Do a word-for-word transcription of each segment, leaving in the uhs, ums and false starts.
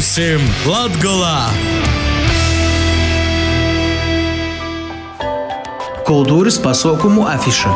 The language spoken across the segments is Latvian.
Būsim Latgolā! Kultūras pasaukumu afiša.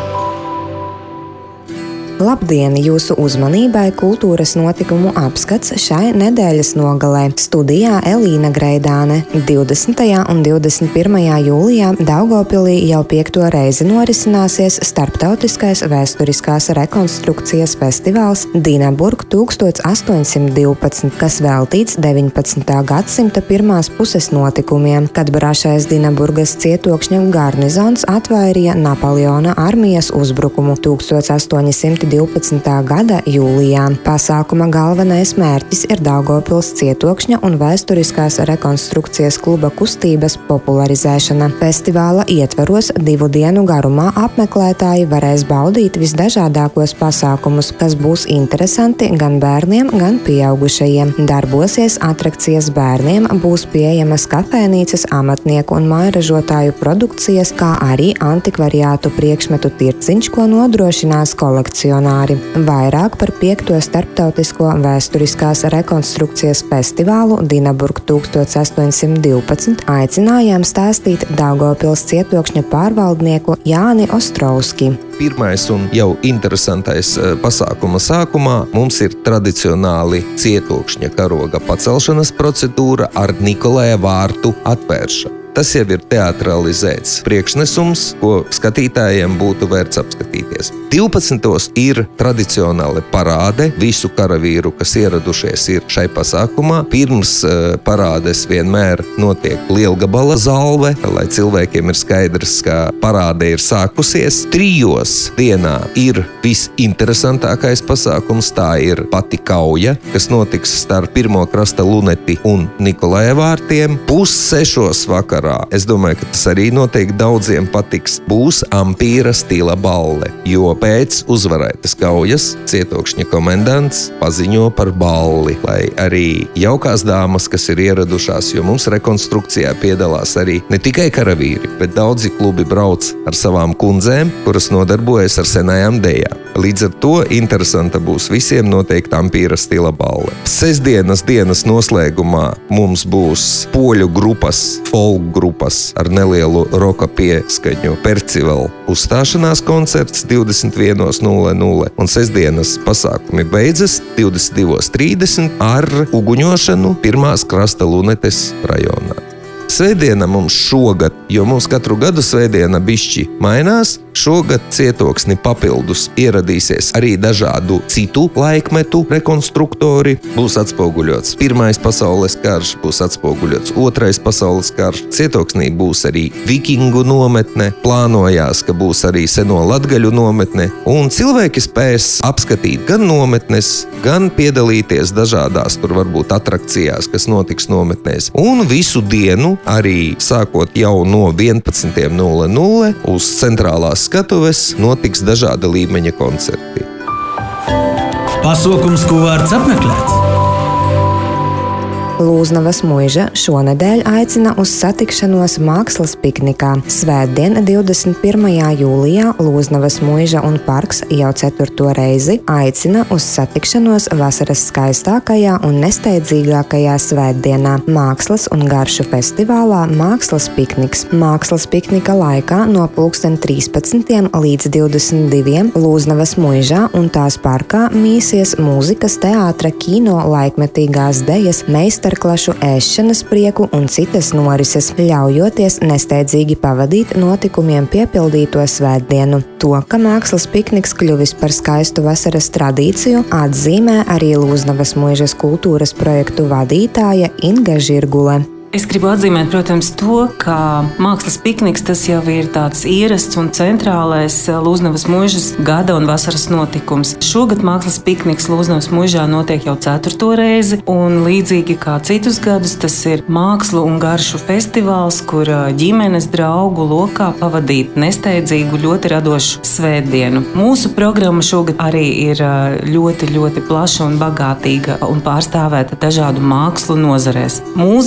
Labdien! Jūsu uzmanībai kultūras notikumu apskats šai nedēļas nogalē. Studijā Elīna Greidāne. divdesmitajā un divdesmit pirmajā jūlijā Daugavpilī jau piekto reizi norisināsies starptautiskais vēsturiskās rekonstrukcijas festivāls Dinaburg tūkstoš astoņsimt divpadsmit, kas veltīts deviņpadsmitā gadsimta pirmās puses notikumiem, kad brašais Dinaburgas cietokšņa garnizons atvairīja Napoleona armijas uzbrukumu tūkstoš astoņsimt divpadsmitā gada jūlijā. Pasākuma galvenais mērķis ir Daugavpils cietokšņa un vēsturiskās rekonstrukcijas kluba kustības popularizēšana. Festivāla ietvaros divu dienu garumā apmeklētāji varēs baudīt visdažādākos pasākumus, kas būs interesanti gan bērniem, gan pieaugušajiem. Darbosies atrakcijas bērniem, būs pieejamas kafejnīcas, amatnieku un mājražotāju produkcijas, kā arī antikvariātu priekšmetu tirciņš, ko nodrošinās kolekcija. Vairāk par piekto starptautisko vēsturiskās rekonstrukcijas festivālu Dinaburg tūkstoš astoņsimt divpadsmit aicinājām stāstīt Daugavpils cietokšņa pārvaldnieku Jāni Ostrovski. Pirmais un jau interesantais pasākuma sākumā mums ir tradicionāli cietokšņa karoga pacelšanas procedūra ar Nikolaja vārtu atvēršanu. Tas jau ir teatralizēts priekšnesums, ko skatītājiem būtu vērts apskatīties. divpadsmitos ir tradicionāli parāde visu karavīru, kas ieradušies ir šai pasākumā. Pirms uh, parādes vienmēr notiek lielgabala zalve, lai cilvēkiem ir skaidrs, ka parāde ir sākusies. Trijos dienā ir visinteresantākais pasākums, tā ir pati kauja, kas notiks starp pirmo krasta luneti un Nikolaja vārtiem. Pus sešos vakarā. Es domāju, ka tas arī noteikti daudziem patiks. Būs ampīra stila balle, jo pēc uzvarētas kaujas cietokšņa komendants paziņo par balli, lai arī jaukās dāmas, kas ir ieradušās, jo mums rekonstrukcijā piedalās arī ne tikai karavīri, bet daudzi klubi brauc ar savām kundzēm, kuras nodarbojas ar senajām dejām. Līdz ar to interesanta būs visiem noteikti ampīra stila balle. Sestdienas dienas noslēgumā mums būs poļu grupas, folk grupas ar nelielu roka pieskaņu Percival uzstāšanās koncerts divdesmit viena nulle nulle un sestdienas pasākumi beidzas divdesmit divi trīsdesmit ar uguņošanu pirmās krasta lunetes rajonā. Svētdiena mums šogad, jo mums katru gadu svētdiena bišķi mainās, šogad cietoksni papildus ieradīsies arī dažādu citu laikmetu rekonstruktori. Būs atspoguļots Pirmais pasaules karš, būs atspoguļots Otrais pasaules karš. Cietoksnī būs arī vikingu nometne, plānojās, ka būs arī seno latgaļu nometne, un cilvēki spēs apskatīt gan nometnes, gan piedalīties dažādās tur varbūt atrakcijās, kas notiks nometnēs. Un visu dienu, arī sākot jau no vienpadsmit nulle nulle uz centrālās skatuves notiks dažāda līmeņa koncerti. Pasaukums, ko vārds apmeklēt. Lūznavas muiža šonedēļ aicina uz satikšanos mākslas piknikā. Svētdien, divdesmit pirmajā jūlijā, Lūznavas muiža un parks jau ceturto reizi aicina uz satikšanos vasaras skaistākajā un nesteidzīgākajā svētdienā – mākslas un garšu festivālā Mākslas pikniks. Mākslas piknika laikā no pulksten trīspadsmitiem līdz divdesmit diviem Lūznavas muižā un tās parkā mīsies mūzikas, teātra, kino, laikmetīgās dejas, meistarklašu, ēšanas prieku un citas norises, ļaujoties nesteidzīgi pavadīt notikumiem piepildīto svētdienu. To, ka mākslas pikniks kļuvis par skaistu vasaras tradīciju, atzīmē arī Lūznavas muižas kultūras projektu vadītāja Inga Žirgule. Es gribu atzīmēt, protams, to, ka mākslas pikniks tas jau ir tāds ierasts un centrālais Lūznavas muižas gada un vasaras notikums. Šogad mākslas pikniks Lūznavas muižā notiek jau ceturto reizi, un līdzīgi kā citus gadus, tas ir mākslu un garšu festivāls, kur ģimenes draugu lokā pavadīt nesteidzīgu, ļoti radošu svētdienu. Mūsu programma šogad arī ir ļoti, ļoti plaša un bagātīga un pārstāvēta dažādu mākslu nozarēs. Mūziku šogad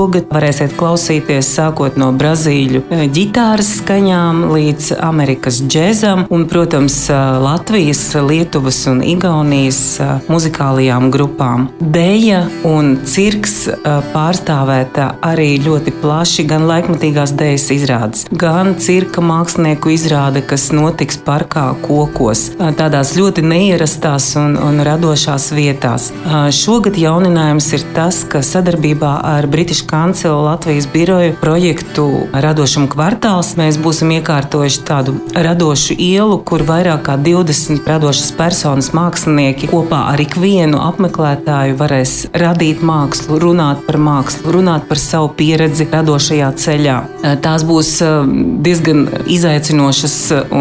šogad varēsiet klausīties sākot no brazīļu ģitāras skaņām līdz Amerikas džezam un, protams, Latvijas, Lietuvas un Igaunijas muzikālajām grupām. Deja un cirks pārstāvēta arī ļoti plaši gan laikmatīgās dejas izrādes, gan cirka mākslinieku izrāde, kas notiks parkā Kokos, tādās ļoti neierastās un, un radošās vietās. Šogad jauninājums ir tas, ka sadarbībā ar British Council Latvijas biroju projektu Radošuma kvartāls mēs būsim iekārtojuši tādu radošu ielu, kur vairāk kā divdesmit radošas personas mākslinieki kopā ar ikvienu apmeklētāju varēs radīt mākslu, runāt par mākslu, runāt par savu pieredzi radošajā ceļā. Tās būs diezgan izaicinošas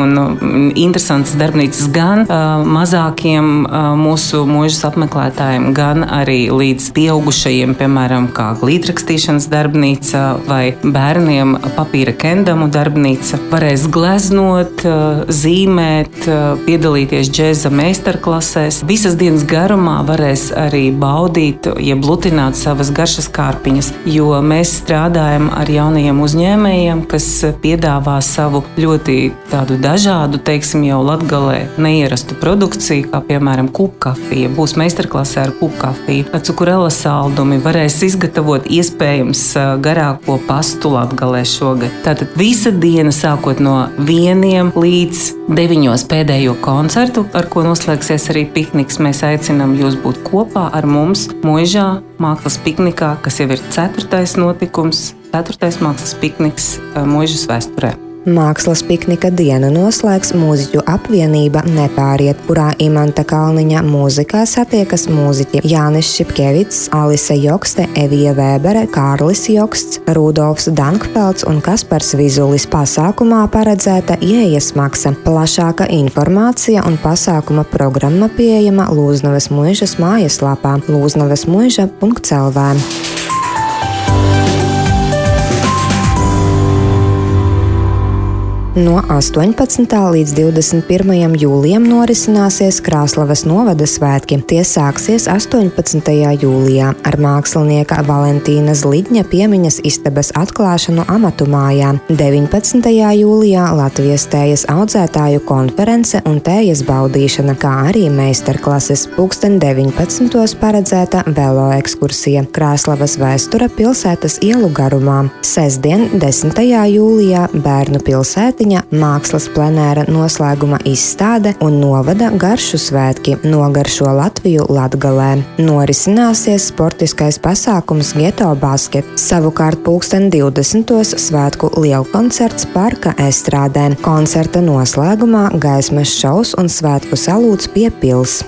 un interesantas darbnīcas gan mazākiem mūsu mūžas apmeklētājiem, gan arī līdz pieaugušajiem, piemēram, kā glītrakstīšanas darbnīca vai bērniem papīra kendamu darbnīca. Varēs gleznot, zīmēt, piedalīties džeza meistarklasēs. Visas dienas garumā varēs arī baudīt, jeb lutināt savas garšas kārpiņas, jo mēs strādājam ar jaunajiem uzņēmējiem, kas piedāvā savu ļoti tādu dažādu, teiksim, jau Latgalē neierastu produkciju, kā piemēram kupkafija. Būs meistarklasē ar kupkafiju, cukurela saldumi, varēs izgatavot iespējams garāko pastu Latgalē šogad. Tātad visa diena sākot no vieniem līdz deviņos pēdējo koncertu, ar ko noslēgsies arī pikniks. Mēs aicinām jūs būt kopā ar mums Muižā mākslas piknikā, kas jau ir ceturtais notikums, ceturtais mākslas pikniks Muižas vēsturē. Mākslas piknika dienu noslēgs mūziķu apvienība Nepāriet, kurā Imanta Kalniņa mūzikā satiekas mūziķi Jānis Šipkevits, Alise Jokste, Evija Vēbere, Kārlis Joksts, Rudolfs Dankfelds un Kaspars Vizulis. Pasākumā paredzēta ieejas maksa. Plašāka informācija un pasākuma programma pieejama Lūznavas muižas mājaslapā lūznavasmuiža punkts el vē. No astoņpadsmitā līdz divdesmit pirmajam jūlijam norisināsies Krāslavas novada svētki. Tie sāksies astoņpadsmitajā jūlijā ar mākslinieka Valentīna Zliģņa piemiņas istabas atklāšanu amatu mājā. deviņpadsmitajā jūlijā Latvijas tējas audzētāju konference un tējas baudīšana, kā arī meistarklases. Pulksten deviņpadsmitos paredzēta velo ekskursija Krāslavas vēsture pilsētas ielu garumā. Sestdien, desmitajā jūlijā bērnu pilsētiņa mākslas plenēra noslēguma izstāde un novada garšu svētki Nogaršo Latviju Latgalē. Norisināsies sportiskais pasākums Geto basket. Savukārt pulksten divdesmitos svētku lielkoncerts Parka estrādē. Koncerta noslēgumā gaismas šovs un svētku salūts pie pils.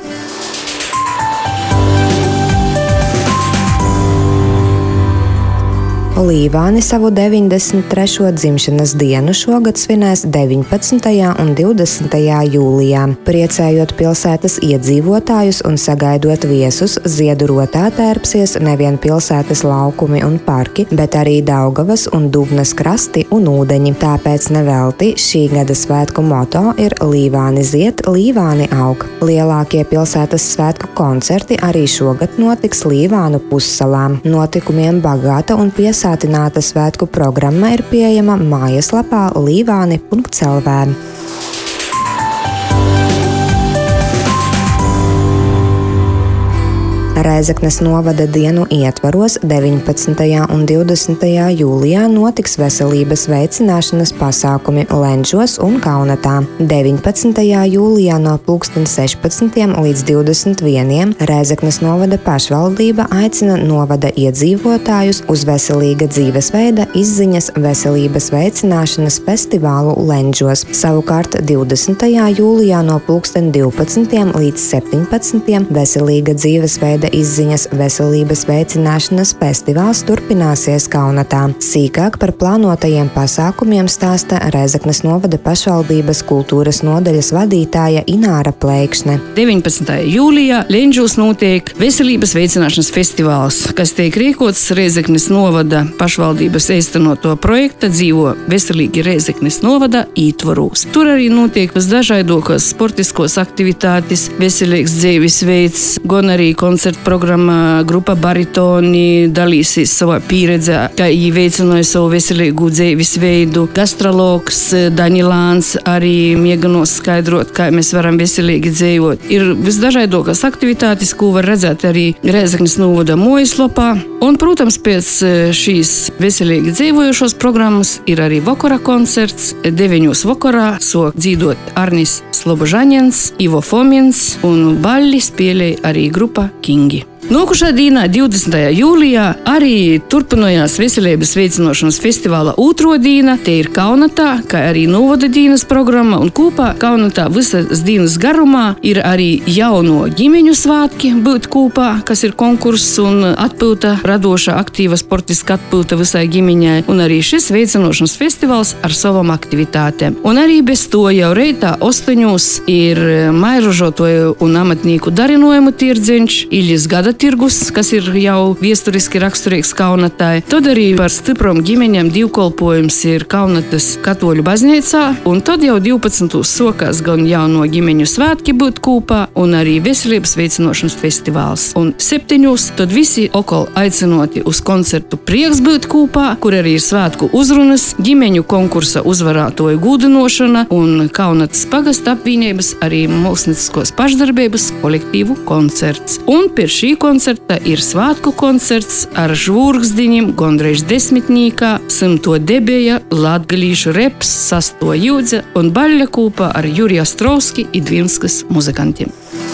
Līvāni savu deviņdesmit trešo dzimšanas dienu šogad svinēs deviņpadsmitajā un divdesmitajā jūlijā. Priecējot pilsētas iedzīvotājus un sagaidot viesus, Ziedu rotā tērpsies nevien pilsētas laukumi un parki, bet arī Daugavas un Dubnas krasti un ūdeņi. Tāpēc nevelti šī gada svētku moto ir Līvāni zied, Līvāni aug. Lielākie pilsētas svētku koncerti arī šogad notiks Līvānu pussalā. Notikumiem bagāta un piesātināta Sātināta svētku programma ir pieejama mājaslapā līvāni punkts el vē. Rēzeknes novada dienu ietvaros deviņpadsmitajā un divdesmitajā jūlijā notiks veselības veicināšanas pasākumi Lenžos un Kaunatā. deviņpadsmitajā jūlijā no pulksten sešpadsmitiem līdz divdesmit vieniem Rēzeknes novada pašvaldība aicina novada iedzīvotājus uz veselīga dzīvesveida izziņas veselības veicināšanas festivālu Lenžos. Savukārt divdesmitajā jūlijā no pulksten divpadsmitiem līdz septiņpadsmitiem veselīga dzīvesveida izziņas veselības veicināšanas festivāls turpināsies Kaunatā. Sīkāk par plānotajiem pasākumiem stāsta Rēzeknes novada pašvaldības kultūras nodaļas vadītāja Ināra Pleikšne. deviņpadsmitajā jūlijā Lenžos notiek veselības veicināšanas festivāls, kas tiek rīkots Rēzeknes novada pašvaldības īstenoto projekta Dzīvo veselīgi Rēzeknes novada ietvaros. Tur arī notiek visdažādākās sportiskos aktivitātes, veselīgs dzīvesveids, gan arī koncerti programmā grupa Baritoni dalīsies savā pieredzē, kā viņi veicināja savu veselīgu dzīves veidu. Gastrologs Daņilāns arī mēģinos skaidrot, kā mēs varam veselīgi dzīvot. Ir visdažādākās aktivitātes, ko var redzēt arī Rēzeknes novada mājaslapā. Un, protams, pēc šīs veselīgi dzīvojošos programmas ir arī vakara koncerts. Deviņos vakarā sāk dzīvot Arnis Slobožaņens, Ivo Fomins un baļļi spēlēja arī grupa Kingi. Nākošā dienā, divdesmitajā jūlijā, arī turpinājās Veselības veicināšanas festivāla otro diena. Te ir Kaunatā, kā arī novada dienas programma, un kopā Kaunatā visas dienas garumā ir arī jauno ģimeņu svātki būt kopā, kas ir konkurss un atpūta, radoša, aktīva sportiska atpūta visai ģimeņai, un arī šis veicināšanas festivāls ar savam aktivitātēm. Un arī bez to jau reitā ostoņos ir mairužotoju un amatnieku darinojumu tirdziņš, Iļas gada tirgus, kas ir jau viesturiski raksturīgs Kaunatai. Tad arī par stiprom ģimeņiem divkolpojums ir Kaunatas katoļu baznīcā, un tad jau divpadsmitos sokās gan jauno ģimeņu svētki būt kopā, un arī Veselības veicināšanas festivāls. Un septiņos tad visi okol aicinoti uz koncertu Prieks būt kopā, kur arī ir svētku uzrunas, ģimeņu konkursa uzvarētoju gūdinošana un Kaunatas pagasta apvienības arī mākslinieckos pašdarbības kolektīvu koncerts. Un pie šī koncerta ir svātku koncerts ar žvūrgzdiņiem gondreiz desmitnīkā, simto debeja, latgalīšu reps, sasto jūdze un baļļa kūpa ar Jurija Strovski i Dvinskas muzikantiem.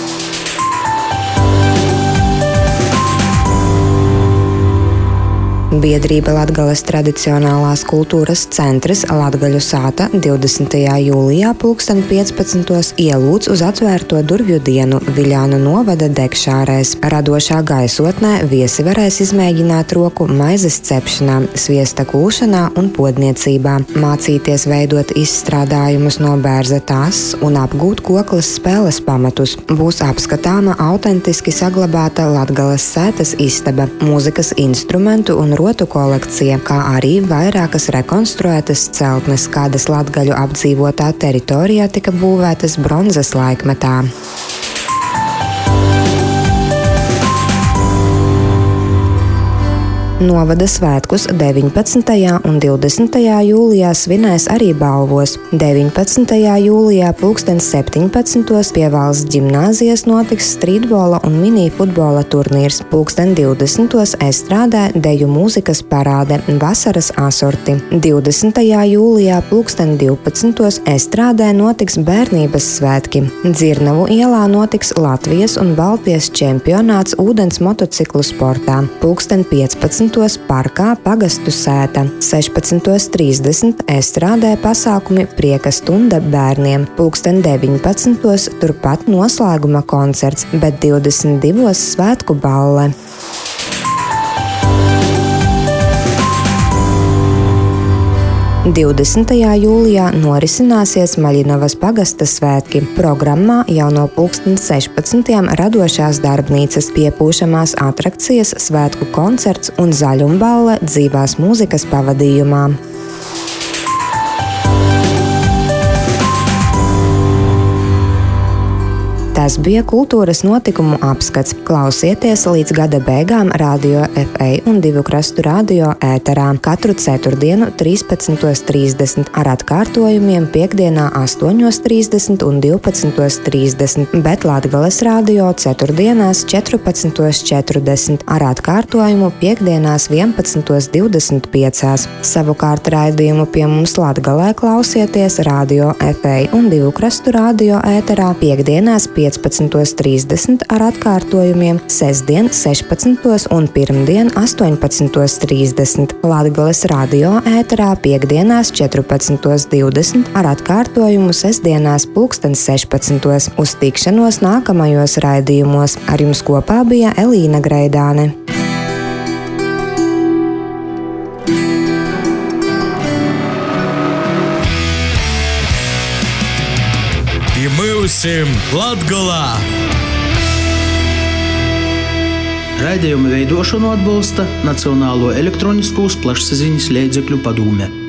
Biedrība Latgales tradicionālās kultūras centrs Latgaļu sāta divdesmitajā jūlijā pulksten piecpadsmitos ielūdz uz atvērto durvju dienu Viļānu novada Degšārēs. Radošā gaisotnē viesi varēs izmēģināt roku maizes cepšanā, sviesta kūšanā un podniecībā, mācīties veidot izstrādājumus no bērza tās un apgūt koklas spēles pamatus. Būs apskatāma autentiski saglabāta Latgales sētas istaba, mūzikas instrumentu un rotu kolekcija, kā arī vairākas rekonstruētas celtnes, kādas Latgaļu apdzīvotā teritorijā tika būvētas bronzas laikmetā. Novada svētkus deviņpadsmitajā un divdesmitajā jūlijā svinēs arī Balvos. deviņpadsmitajā jūlijā pulksten septiņpadsmitos pie valsts ģimnāzijas notiks strītbola un minifutbola turnīrs. Pulksten divdesmitos estrādē deju mūzikas parāde Vasaras asorti. divdesmitajā jūlijā pulksten divpadsmitos estrādē notiks bērnības svētki. Dzirnavu ielā notiks Latvijas un Baltijas čempionāts ūdens motociklu sportā. Pulksten piecpadsmitos parkā Pagastu sēta. sešpadsmitos trīsdesmit estrādē pasākumi Prieka stunda bērniem. Pulksten deviņpadsmitos turpat noslēguma koncerts, bet divdesmit divos svētku balle. divdesmitajā jūlijā norisināsies Maļinavas pagasta svētki. Programmā jau no pulksten sešpadsmitiem radošās darbnīcas, piepūšamās atrakcijas, svētku koncerts un zaļumballe dzīvās mūzikas pavadījumā. Tas bija kultūras notikumu apskats. Klausieties līdz gada beigām Radio F A un Divu krastu radio ēterā katru ceturtdienu trīspadsmitos trīsdesmit ar atkārtojumiem piekdienā astoņos trīsdesmit un divpadsmitos trīsdesmit, bet Latgales radio ceturtdienās četrpadsmitos četrdesmit ar atkārtojumu piekdienās vienpadsmitos divdesmit piecās. Savukārt raidījumu pie mums Latgalē klausieties Radio F A un Divu krastu radio ēterā piekdienās piecpadsmitos trīsdesmit ar atkārtojumiem sestdien sešpadsmitos un pirmdien astoņpadsmitos trīsdesmit. Latgales radio ēterā piekdienās četrpadsmitos divdesmit ar atkārtojumu sestdienās pulksten sešpadsmitos. Uz tikšanos nākamajos raidījumos. Ar jums kopā bija Elīna Greidāne. И мы усим Latgolā! Raidījuma veidošanu atbalsta Nacionālo elektroniskos plašsaziņas līdzekļu padome.